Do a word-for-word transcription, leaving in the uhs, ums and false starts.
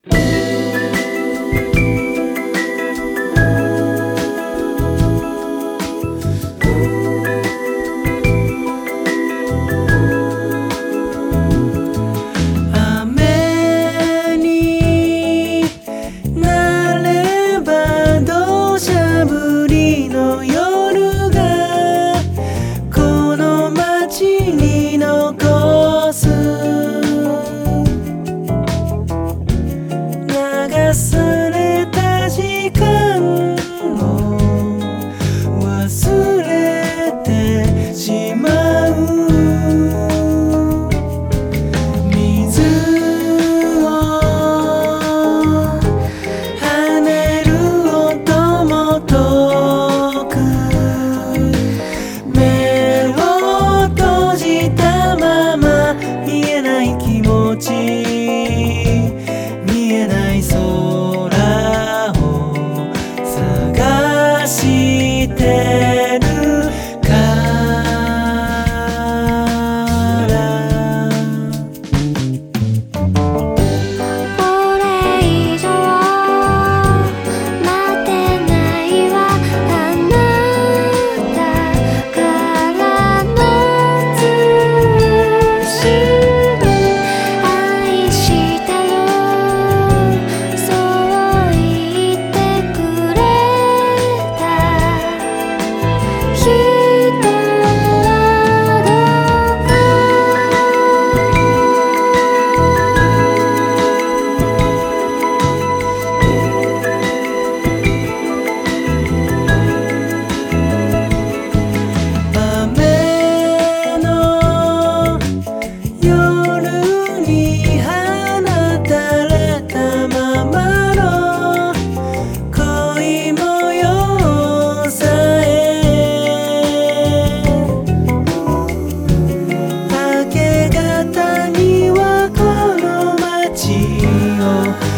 忘れた時間を忘れてしまう水を跳ねる音も遠く目を閉じたまま見えない気持ち見えない空を探してるからこれ以上待てないわあなたからの通信愛したよそう言ってくれた人はどうか雨の夜に放たれたままの恋模様さえ明け方にはこの街を